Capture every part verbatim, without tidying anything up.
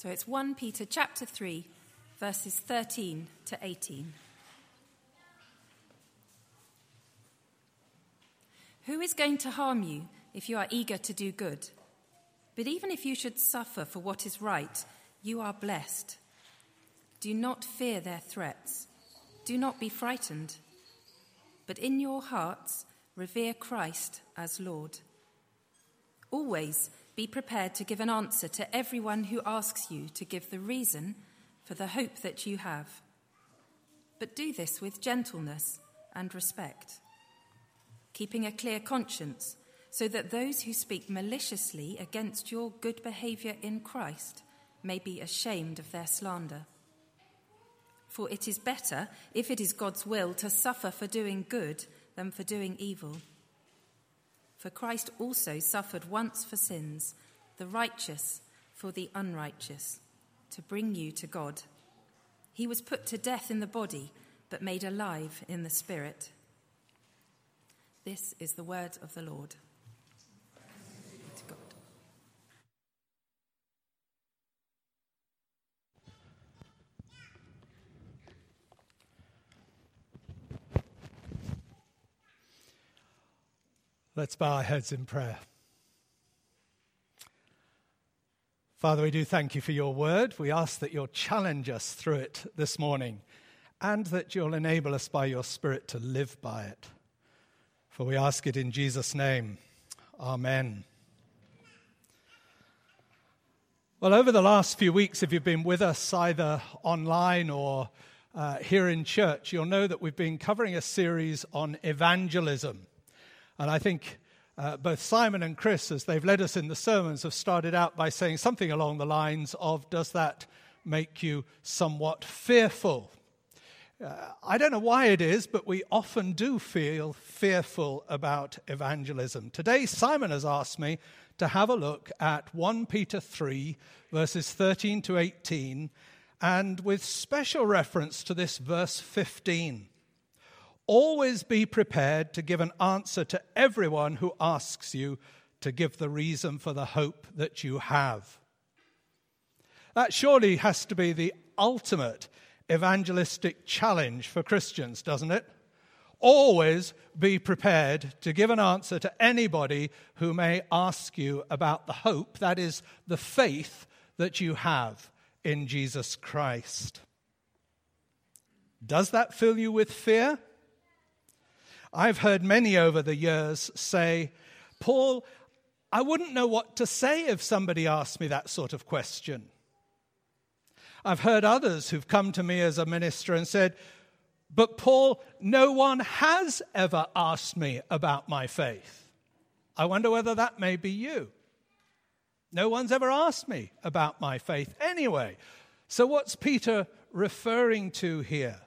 So it's First Peter chapter three, verses thirteen to eighteen. Who is going to harm you if you are eager to do good? But even if you should suffer for what is right, you are blessed. Do not fear their threats. Do not be frightened. But in your hearts, revere Christ as Lord. Always be prepared to give an answer to everyone who asks you to give the reason for the hope that you have. But do this with gentleness and respect, keeping a clear conscience, so that those who speak maliciously against your good behavior in Christ may be ashamed of their slander. For it is better, if it is God's will, to suffer for doing good than for doing evil. For Christ also suffered once for sins, the righteous for the unrighteous, to bring you to God. He was put to death in the body, but made alive in the spirit. This is the word of the Lord. To God. Let's bow our heads in prayer. Father, we do thank you for your word. We ask that you'll challenge us through it this morning and that you'll enable us by your Spirit to live by it. For we ask it in Jesus' name. Amen. Well, over the last few weeks, if you've been with us either online or uh, here in church, you'll know that we've been covering a series on evangelism. And I think uh, both Simon and Chris, as they've led us in the sermons, have started out by saying something along the lines of, does that make you somewhat fearful? Uh, I don't know why it is, but we often do feel fearful about evangelism. Today, Simon has asked me to have a look at First Peter three, verses thirteen to eighteen, and with special reference to this verse fifteen. Always be prepared to give an answer to everyone who asks you to give the reason for the hope that you have. That surely has to be the ultimate evangelistic challenge for Christians, doesn't it? Always be prepared to give an answer to anybody who may ask you about the hope, that is, the faith that you have in Jesus Christ. Does that fill you with fear? I've heard many over the years say, Paul, I wouldn't know what to say if somebody asked me that sort of question. I've heard others who've come to me as a minister and said, but Paul, no one has ever asked me about my faith. I wonder whether that may be you. No one's ever asked me about my faith anyway. So what's Peter referring to here?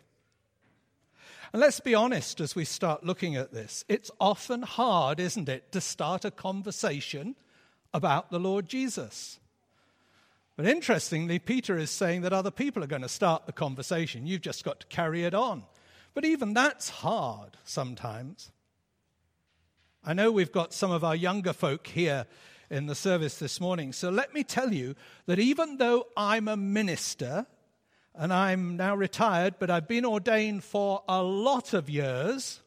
And let's be honest as we start looking at this. It's often hard, isn't it, to start a conversation about the Lord Jesus. But interestingly, Peter is saying that other people are going to start the conversation. You've just got to carry it on. But even that's hard sometimes. I know we've got some of our younger folk here in the service this morning. So let me tell you that even though I'm a minister, and I'm now retired, but I've been ordained for a lot of years.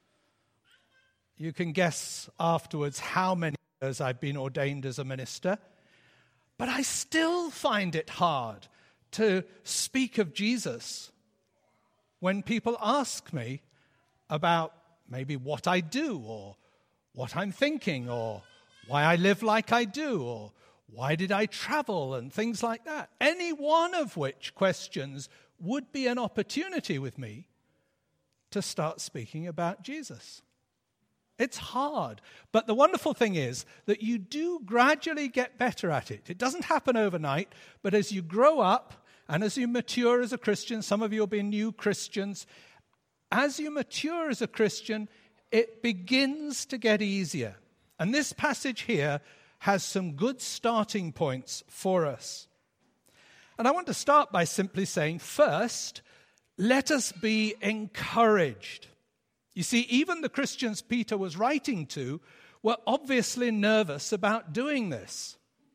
You can guess afterwards how many years I've been ordained as a minister. But I still find it hard to speak of Jesus when people ask me about maybe what I do or what I'm thinking or why I live like I do or why did I travel and things like that. Any one of which questions would be an opportunity with me to start speaking about Jesus. It's hard, but the wonderful thing is that you do gradually get better at it. It doesn't happen overnight, but as you grow up and as you mature as a Christian, some of you will be new Christians, as you mature as a Christian, it begins to get easier. And this passage here has some good starting points for us. And I want to start by simply saying, first, let us be encouraged. You see, even the Christians Peter was writing to were obviously nervous about doing this.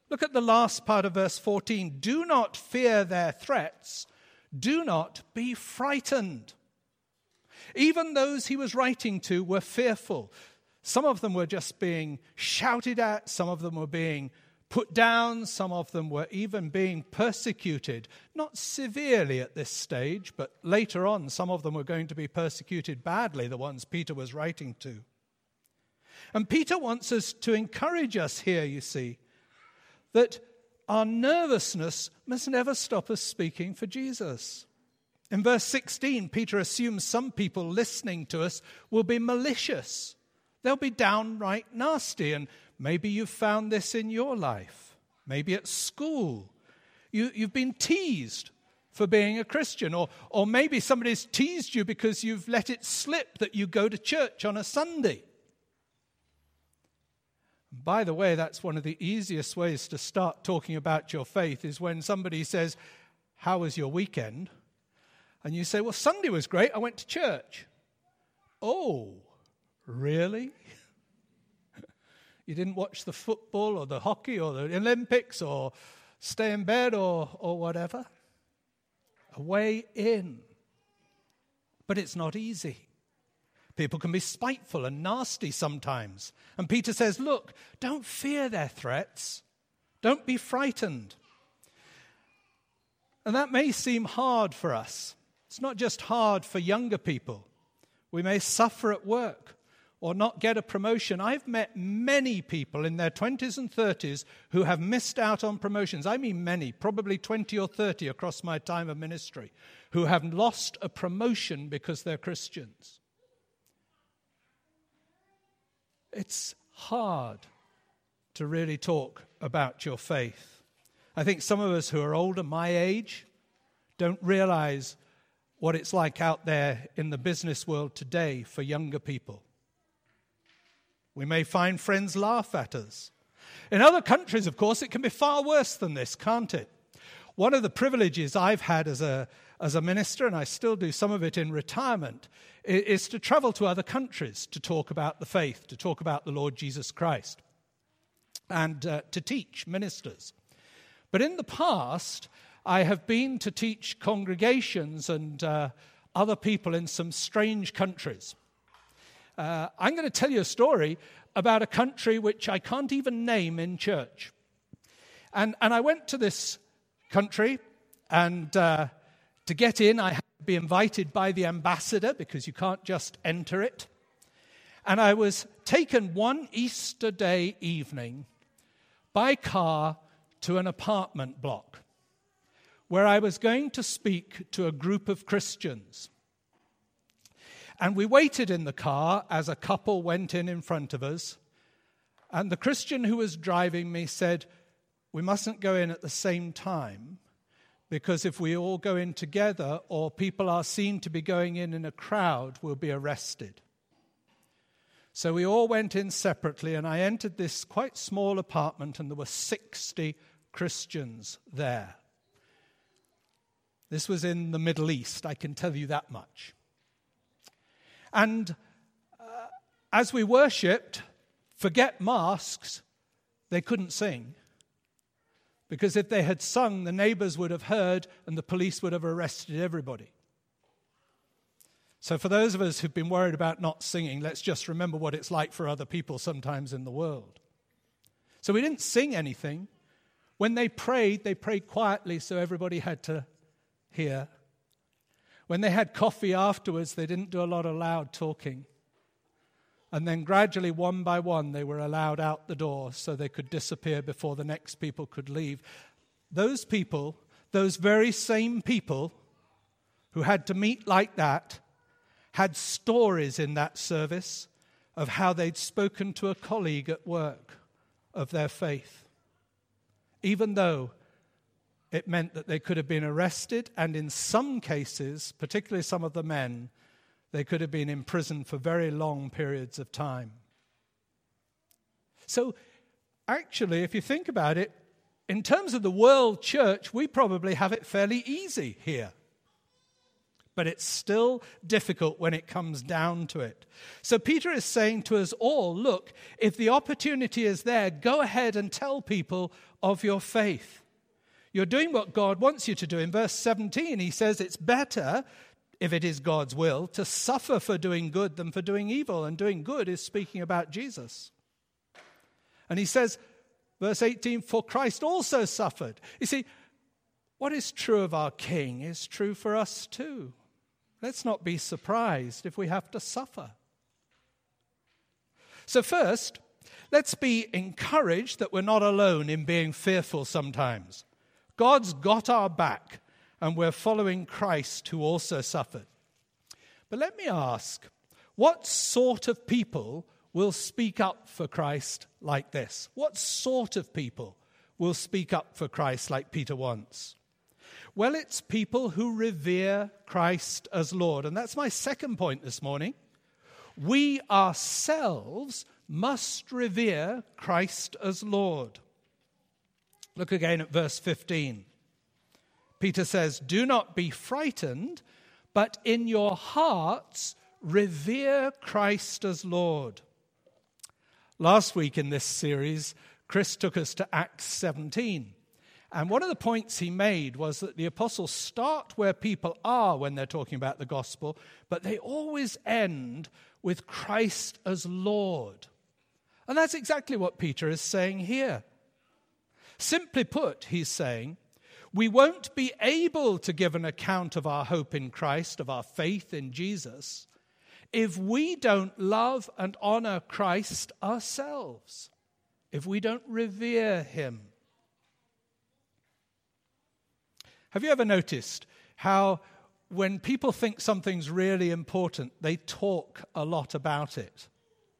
Look at the last part of verse fourteen. Do not fear their threats. Do not be frightened. Even those he was writing to were fearful. Some of them were just being shouted at. Some of them were being put down. Some of them were even being persecuted. Not severely at this stage, but later on some of them were going to be persecuted badly, the ones Peter was writing to. And Peter wants us to encourage us here, you see, that our nervousness must never stop us speaking for Jesus. In verse sixteen, Peter assumes some people listening to us will be malicious. They'll be downright nasty, and maybe you've found this in your life. Maybe at school. You, you've been teased for being a Christian, or, or maybe somebody's teased you because you've let it slip that you go to church on a Sunday. By the way, that's one of the easiest ways to start talking about your faith is when somebody says, how was your weekend? And you say, well, Sunday was great. I went to church. Oh, really? You didn't watch the football or the hockey or the Olympics or stay in bed or, or whatever? A way in. But it's not easy. People can be spiteful and nasty sometimes. And Peter says, look, don't fear their threats. Don't be frightened. And that may seem hard for us. It's not just hard for younger people. We may suffer at work or not get a promotion. I've met many people in their twenties and thirties who have missed out on promotions. I mean many, probably twenty or thirty across my time of ministry, who have lost a promotion because they're Christians. It's hard to really talk about your faith. I think some of us who are older, my age, don't realize what it's like out there in the business world today for younger people. We may find friends laugh at us. In other countries, of course, it can be far worse than this, can't it? One of the privileges I've had as a as a minister, and I still do some of it in retirement, is to travel to other countries to talk about the faith, to talk about the Lord Jesus Christ, and uh, to teach ministers. But in the past, I have been to teach congregations and uh, other people in some strange countries. Uh, I'm going to tell you a story about a country which I can't even name in church. And, and I went to this country, and uh, to get in, I had to be invited by the ambassador because you can't just enter it. And I was taken one Easter day evening by car to an apartment block where I was going to speak to a group of Christians. And we waited in the car as a couple went in in front of us. And the Christian who was driving me said, we mustn't go in at the same time, because if we all go in together or people are seen to be going in in a crowd, we'll be arrested. So we all went in separately, and I entered this quite small apartment, and there were sixty Christians there. This was in the Middle East, I can tell you that much. And uh, as we worshipped, forget masks, they couldn't sing. Because if they had sung, the neighbors would have heard and the police would have arrested everybody. So for those of us who've been worried about not singing, let's just remember what it's like for other people sometimes in the world. So we didn't sing anything. When they prayed, they prayed quietly so everybody had to hear. When they had coffee afterwards, they didn't do a lot of loud talking. And then gradually, one by one, they were allowed out the door so they could disappear before the next people could leave. Those people, those very same people who had to meet like that, had stories in that service of how they'd spoken to a colleague at work of their faith, even though it meant that they could have been arrested, and in some cases, particularly some of the men, they could have been imprisoned for very long periods of time. So, actually, if you think about it, in terms of the world church, we probably have it fairly easy here. but it's still difficult when it comes down to it. So Peter is saying to us all, look, if the opportunity is there, go ahead and tell people of your faith. You're doing what God wants you to do. In verse seventeen, he says it's better, if it is God's will, to suffer for doing good than for doing evil. And doing good is speaking about Jesus. And he says, verse eighteen, for Christ also suffered. You see, what is true of our King is true for us too. Let's not be surprised if we have to suffer. So first, let's be encouraged that we're not alone in being fearful sometimes. God's got our back, and we're following Christ who also suffered. But let me ask, what sort of people will speak up for Christ like this? What sort of people will speak up for Christ like Peter wants? Well, it's people who revere Christ as Lord. And that's my second point this morning. We ourselves must revere Christ as Lord. Look again at verse fifteen. Peter says, do not be frightened, but in your hearts revere Christ as Lord. Last week in this series, Chris took us to Acts seventeen. And one of the points he made was that the apostles start where people are when they're talking about the gospel, but they always end with Christ as Lord. And that's exactly what Peter is saying here. Simply put, he's saying, we won't be able to give an account of our hope in Christ, of our faith in Jesus, if we don't love and honor Christ ourselves, if we don't revere him. Have you ever noticed how when people think something's really important, they talk a lot about it?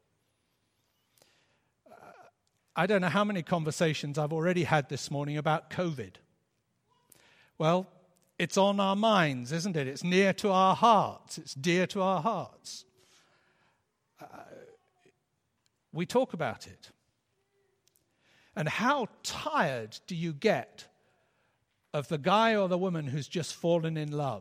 I don't know how many conversations I've already had this morning about COVID. Well, it's on our minds, isn't it? It's near to our hearts. It's dear to our hearts. Uh, we talk about it. And how tired do you get of the guy or the woman who's just fallen in love?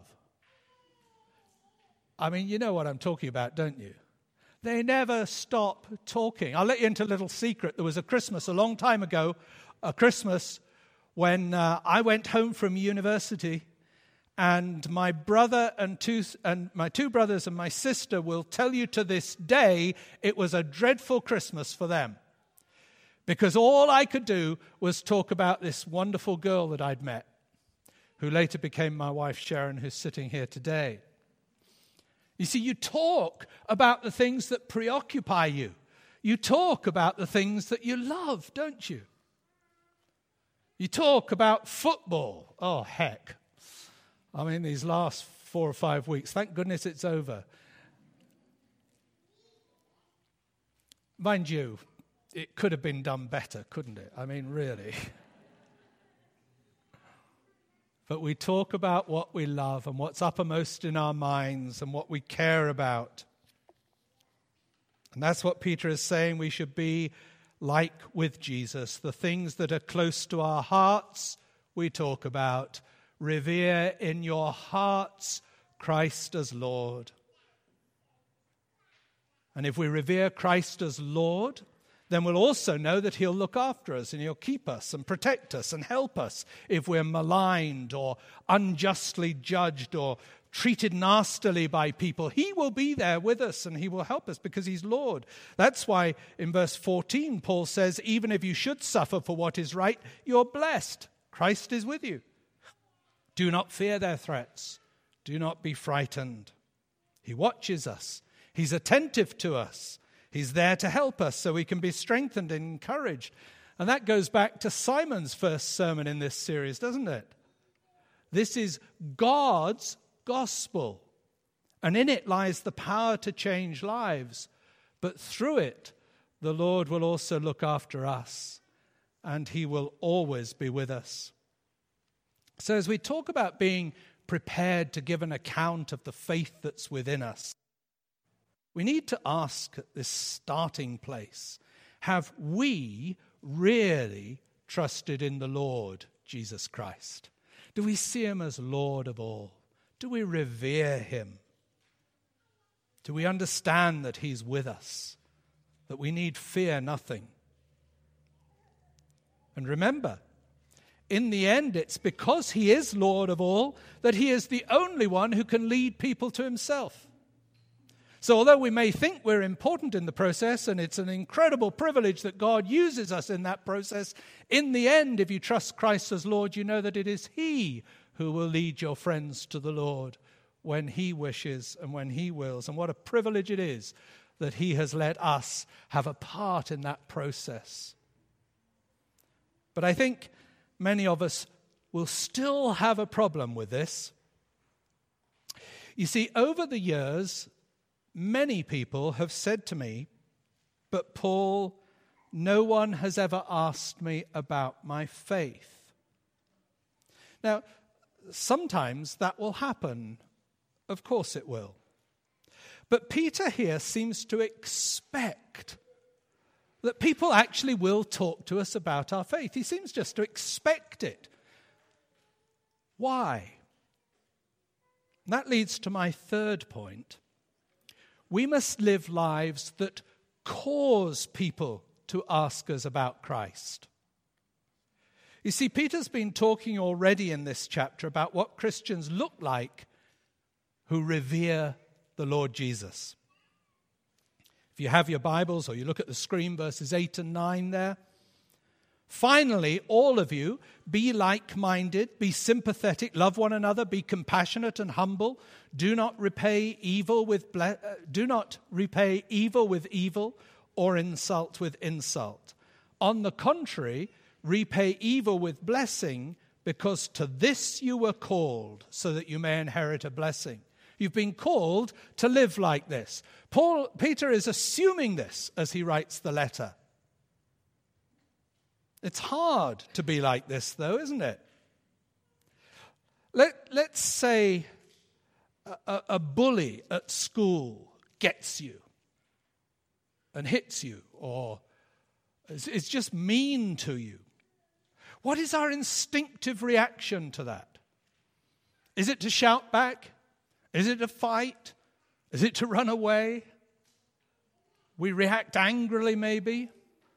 I mean, you know what I'm talking about, don't you? They never stop talking. I'll let you into a little secret. There was a Christmas a long time ago, a Christmas when uh, I went home from university, and my brother and two and my two brothers and my sister will tell you to this day it was a dreadful Christmas for them, because all I could do was talk about this wonderful girl that I'd met, who later became my wife Sharon, who's sitting here today. You see, you talk about the things that preoccupy you. You talk about the things that you love, don't you? You talk about football. Oh, heck. I mean, these last four or five weeks, thank goodness it's over. Mind you, it could have been done better, couldn't it? I mean, really. But we talk about what we love and what's uppermost in our minds and what we care about. And that's what Peter is saying we should be like with Jesus. The things that are close to our hearts, we talk about. Revere in your hearts Christ as Lord. And if we revere Christ as Lord, then we'll also know that he'll look after us and he'll keep us and protect us and help us if we're maligned or unjustly judged or treated nastily by people. He will be there with us and he will help us because he's Lord. That's why in verse fourteen, Paul says, even if you should suffer for what is right, you're blessed. Christ is with you. Do not fear their threats. Do not be frightened. He watches us. He's attentive to us. He's there to help us so we can be strengthened and encouraged. And that goes back to Simon's first sermon in this series, doesn't it? This is God's gospel. And in it lies the power to change lives. But through it, the Lord will also look after us. And he will always be with us. So as we talk about being prepared to give an account of the faith that's within us, we need to ask at this starting place, have we really trusted in the Lord Jesus Christ? Do we see him as Lord of all? Do we revere him? Do we understand that he's with us, that we need fear nothing? And remember, in the end, it's because he is Lord of all that he is the only one who can lead people to himself. So although we may think we're important in the process, and it's an incredible privilege that God uses us in that process, in the end, if you trust Christ as Lord, you know that it is he who will lead your friends to the Lord when he wishes and when he wills. And what a privilege it is that he has let us have a part in that process. But I think many of us will still have a problem with this. You see, over the years, many people have said to me, "But Paul, no one has ever asked me about my faith." Now, sometimes that will happen. Of course it will. But Peter here seems to expect that people actually will talk to us about our faith. He seems just to expect it. Why? That leads to my third point. We must live lives that cause people to ask us about Christ. You see, Peter's been talking already in this chapter about what Christians look like who revere the Lord Jesus. If you have your Bibles or you look at the screen, verses eight and nine there. Finally, all of you, be like-minded, be sympathetic, love one another, be compassionate and humble. Do not repay evil with ble- uh, do not repay evil with evil or insult with insult. On the contrary, repay evil with blessing, because to this you were called, so that you may inherit a blessing. You've been called to live like this. Paul, Peter is assuming this as he writes the letter. It's hard to be like this, though, isn't it? Let, let's say a, a bully at school gets you and hits you, or is, is just mean to you. What is our instinctive reaction to that? Is it to shout back? Is it to fight? Is it to run away? We react angrily, maybe.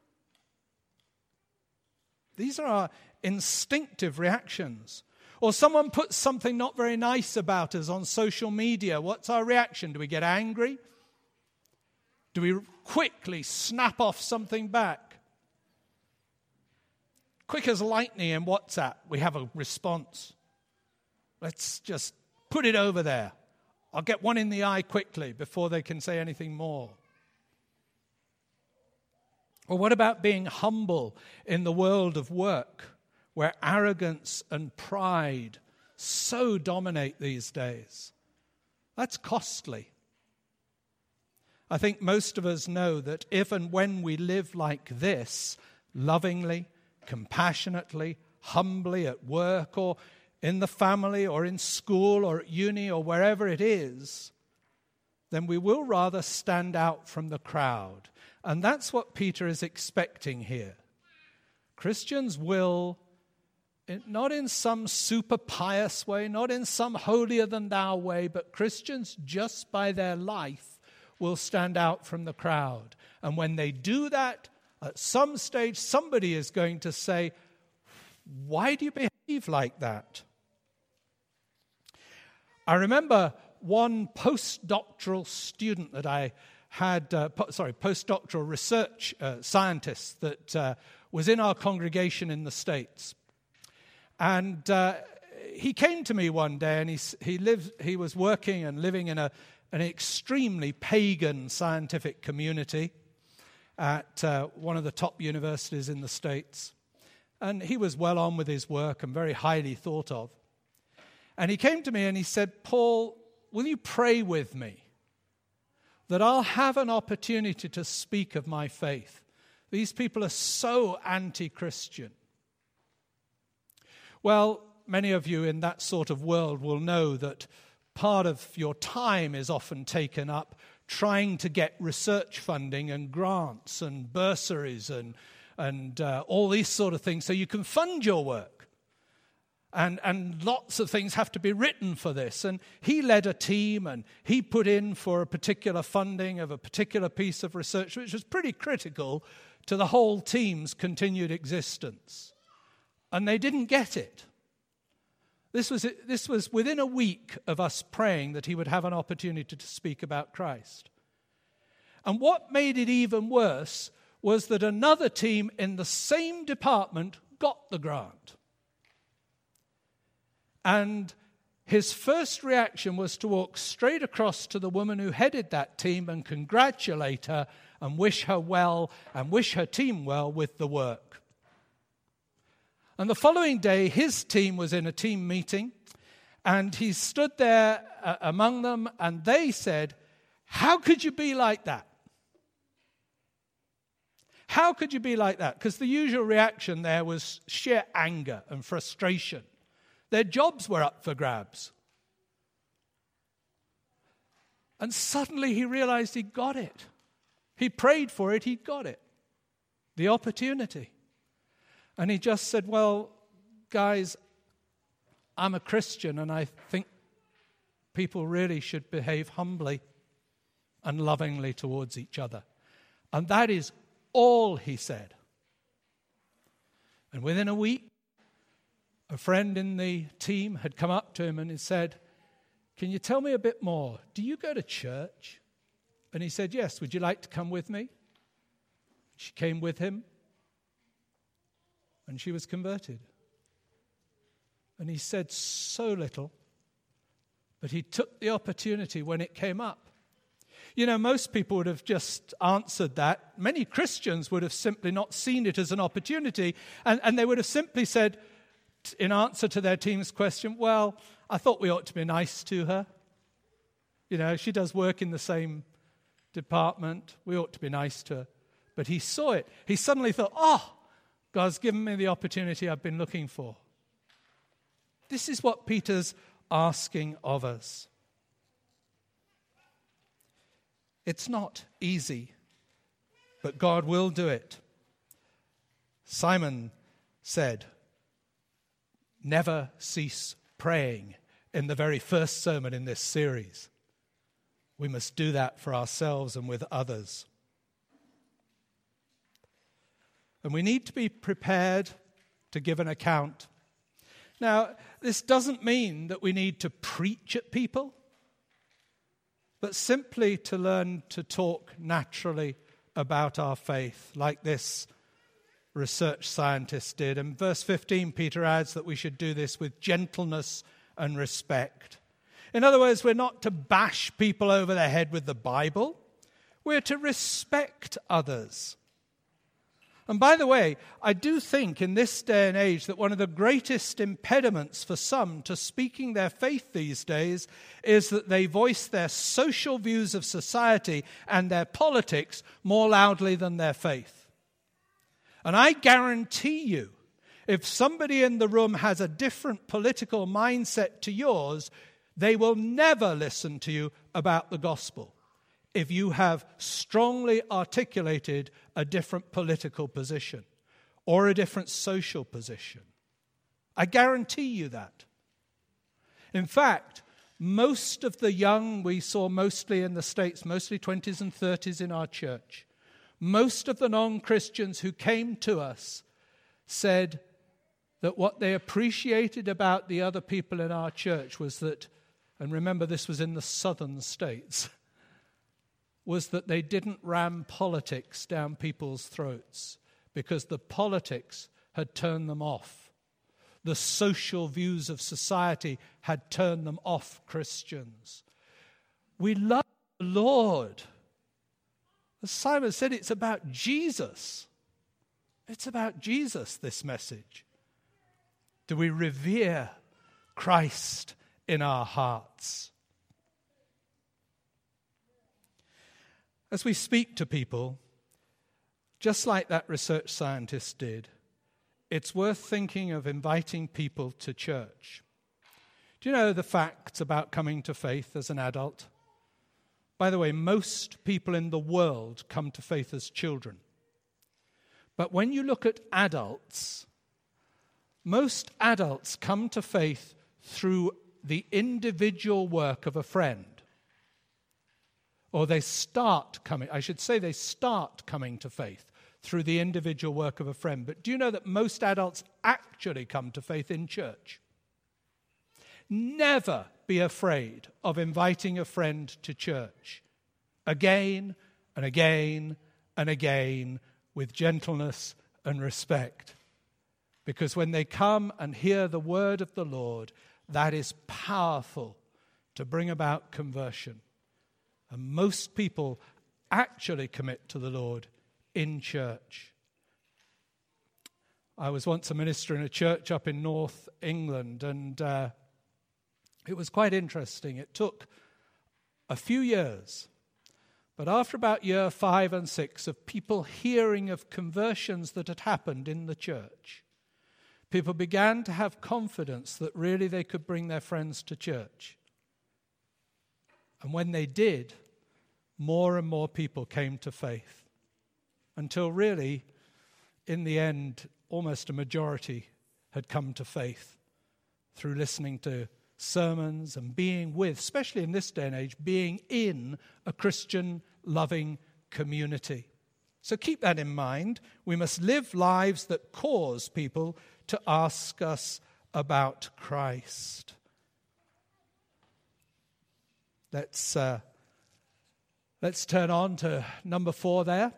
These are our instinctive reactions. Or someone puts something not very nice about us on social media. What's our reaction? Do we get angry? Do we quickly snap off something back? Quick as lightning in WhatsApp, we have a response. Let's just put it over there. I'll get one in the eye quickly before they can say anything more. Or what about being humble in the world of work, where arrogance and pride so dominate these days? That's costly. I think most of us know that if and when we live like this, lovingly, compassionately, humbly at work or in the family or in school or at uni or wherever it is, then we will rather stand out from the crowd. And that's what Peter is expecting here. Christians will, not in some super pious way, not in some holier-than-thou way, but Christians just by their life will stand out from the crowd. And when they do that, at some stage, somebody is going to say, "Why do you behave like that?" I remember one postdoctoral student that I had, uh, po- sorry, postdoctoral research uh, scientist that uh, was in our congregation in the States. And uh, he came to me one day, and he he lived, he was working and living in a an extremely pagan scientific community at uh, one of the top universities in the States. And he was well on with his work and very highly thought of. And he came to me and he said, "Paul, will you pray with me that I'll have an opportunity to speak of my faith? These people are so anti-Christian." Well, many of you in that sort of world will know that part of your time is often taken up trying to get research funding and grants and bursaries and, and uh, all these sort of things so you can fund your work. And, and lots of things have to be written for this. And he led a team, and he put in for a particular funding of a particular piece of research, which was pretty critical to the whole team's continued existence. And they didn't get it. This was, this was within a week of us praying that he would have an opportunity to speak about Christ. And what made it even worse was that another team in the same department got the grant. And his first reaction was to walk straight across to the woman who headed that team and congratulate her and wish her well and wish her team well with the work. And the following day, his team was in a team meeting, and he stood there uh, among them, and they said, "How could you be like that? How could you be like that?" Because the usual reaction there was sheer anger and frustration. Their jobs were up for grabs. And suddenly he realized he got it. He prayed for it, he got it. The opportunity. And he just said, "Well, guys, I'm a Christian, and I think people really should behave humbly and lovingly towards each other." And that is all he said. And within a week, a friend in the team had come up to him and had said, "Can you tell me a bit more? Do you go to church?" And he said, "Yes, would you like to come with me?" She came with him, and she was converted. And he said so little, but he took the opportunity when it came up. You know, most people would have just answered that. Many Christians would have simply not seen it as an opportunity, and, and they would have simply said, in answer to their team's question, "Well, I thought we ought to be nice to her. You know, she does work in the same department. We ought to be nice to her." But he saw it. He suddenly thought, "Oh, God's given me the opportunity I've been looking for." This is what Peter's asking of us. It's not easy, but God will do it. Simon said, "Never cease praying," in the very first sermon in this series. We must do that for ourselves and with others. And we need to be prepared to give an account. Now, this doesn't mean that we need to preach at people, but simply to learn to talk naturally about our faith, like this research scientist did. In verse fifteen, Peter adds that we should do this with gentleness and respect. In other words, we're not to bash people over the head with the Bible. We're to respect others. And by the way, I do think in this day and age that one of the greatest impediments for some to speaking their faith these days is that they voice their social views of society and their politics more loudly than their faith. And I guarantee you, if somebody in the room has a different political mindset to yours, they will never listen to you about the gospel if you have strongly articulated a different political position or a different social position. I guarantee you that. In fact, most of the young we saw mostly in the States, mostly twenties and thirties in our church, most of the non-Christians who came to us said that what they appreciated about the other people in our church was that, and remember this was in the southern states, was that they didn't ram politics down people's throats because the politics had turned them off. The social views of society had turned them off Christians. We love the Lord. As Simon said, it's about Jesus. It's about Jesus, this message. Do we revere Christ in our hearts? As we speak to people, just like that research scientist did, it's worth thinking of inviting people to church. Do you know the facts about coming to faith as an adult? By the way, most people in the world come to faith as children. But when you look at adults, most adults come to faith through the individual work of a friend. Or they start coming, I should say they start coming to faith through the individual work of a friend. But do you know that most adults actually come to faith in church? Never be afraid of inviting a friend to church. Again and again and again with gentleness and respect. Because when they come and hear the word of the Lord, that is powerful to bring about conversion. And most people actually commit to the Lord in church. I was once a minister in a church up in North England, and uh, it was quite interesting. It took a few years, but after about year five and six of people hearing of conversions that had happened in the church, people began to have confidence that really they could bring their friends to church. And when they did, more and more people came to faith. Until really, in the end, almost a majority had come to faith through listening to sermons and being with, especially in this day and age, being in a Christian loving community. So keep that in mind. We must live lives that cause people to ask us about Christ. Let's uh, let's turn on to number four there.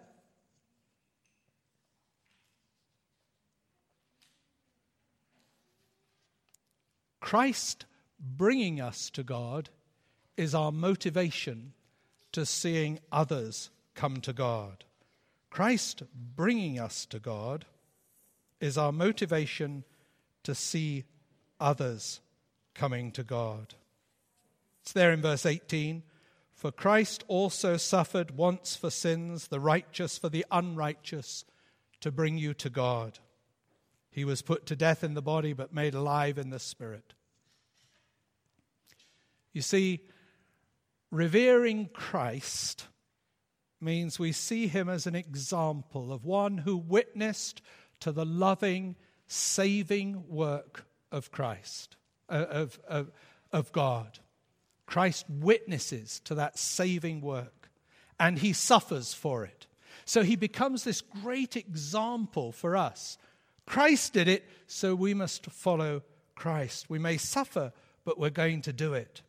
Christ bringing us to God is our motivation to seeing others come to God. Christ bringing us to God is our motivation to see others coming to God. It's there in verse eighteen. For Christ also suffered once for sins, the righteous for the unrighteous, to bring you to God. He was put to death in the body, but made alive in the spirit. You see, revering Christ means we see him as an example of one who witnessed to the loving, saving work of Christ, uh, of, of, of God. Christ witnesses to that saving work, and he suffers for it. So he becomes this great example for us. Christ did it, so we must follow Christ. We may suffer, but we're going to do it.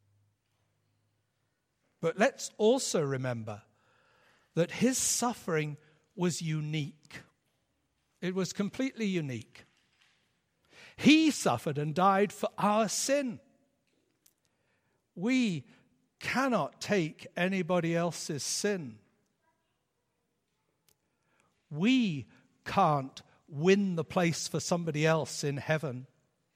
But let's also remember that his suffering was unique. It was completely unique. He suffered and died for our sin. We cannot take anybody else's sin. We can't win the place for somebody else in heaven.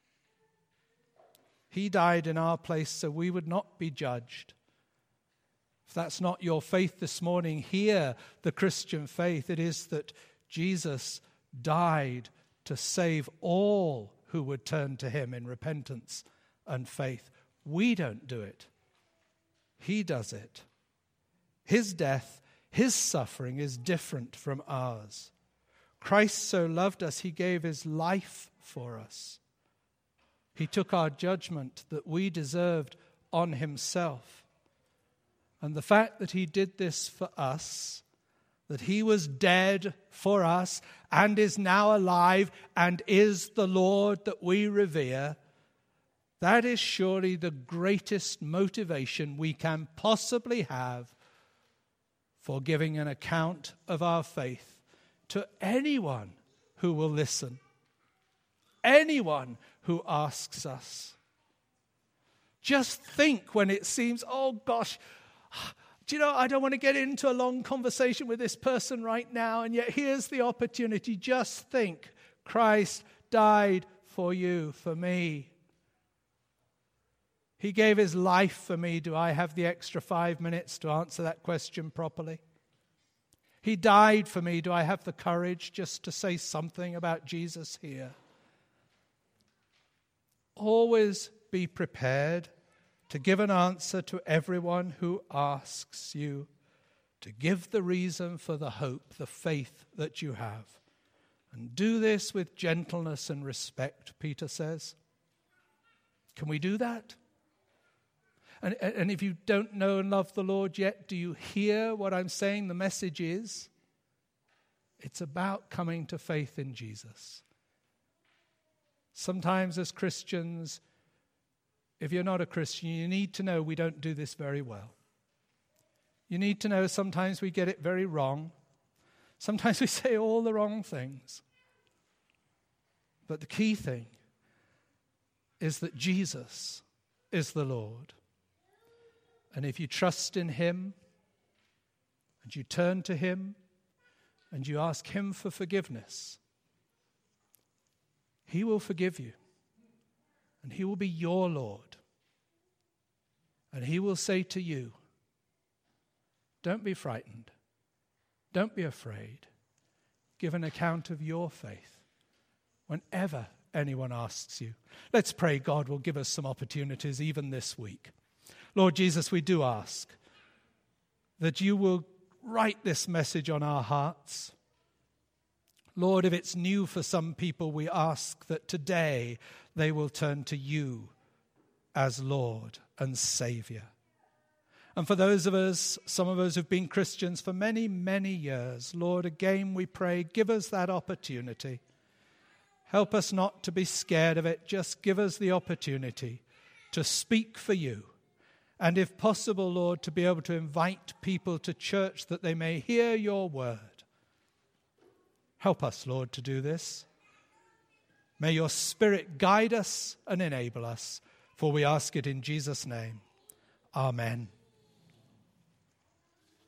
He died in our place so we would not be judged. If that's not your faith this morning, hear the Christian faith. It is that Jesus died to save all who would turn to him in repentance and faith. We don't do it. He does it. His death, his suffering is different from ours. Christ so loved us, he gave his life for us. He took our judgment that we deserved on himself. And the fact that he did this for us, that he was dead for us and is now alive and is the Lord that we revere, that is surely the greatest motivation we can possibly have for giving an account of our faith to anyone who will listen, anyone who asks us. Just think when it seems, oh gosh, do you know, I don't want to get into a long conversation with this person right now, and yet here's the opportunity. Just think, Christ died for you, for me. He gave his life for me. Do I have the extra five minutes to answer that question properly? He died for me. Do I have the courage just to say something about Jesus here? Always be prepared to give an answer to everyone who asks you, to give the reason for the hope, the faith that you have. And do this with gentleness and respect, Peter says. Can we do that? And, and if you don't know and love the Lord yet, do you hear what I'm saying? The message is, it's about coming to faith in Jesus. Sometimes as Christians, if you're not a Christian, you need to know we don't do this very well. You need to know sometimes we get it very wrong. Sometimes we say all the wrong things. But the key thing is that Jesus is the Lord. And if you trust in him, and you turn to him, and you ask him for forgiveness, he will forgive you. And he will be your Lord. And he will say to you, don't be frightened. Don't be afraid. Give an account of your faith whenever anyone asks you. Let's pray God will give us some opportunities even this week. Lord Jesus, we do ask that you will write this message on our hearts. Lord, if it's new for some people, we ask that today they will turn to you as Lord and Savior. And for those of us, some of us who've been Christians for many, many years, Lord, again we pray, give us that opportunity. Help us not to be scared of it. Just give us the opportunity to speak for you. And if possible, Lord, to be able to invite people to church that they may hear your word. Help us, Lord, to do this. May your Spirit guide us and enable us, for we ask it in Jesus' name. Amen.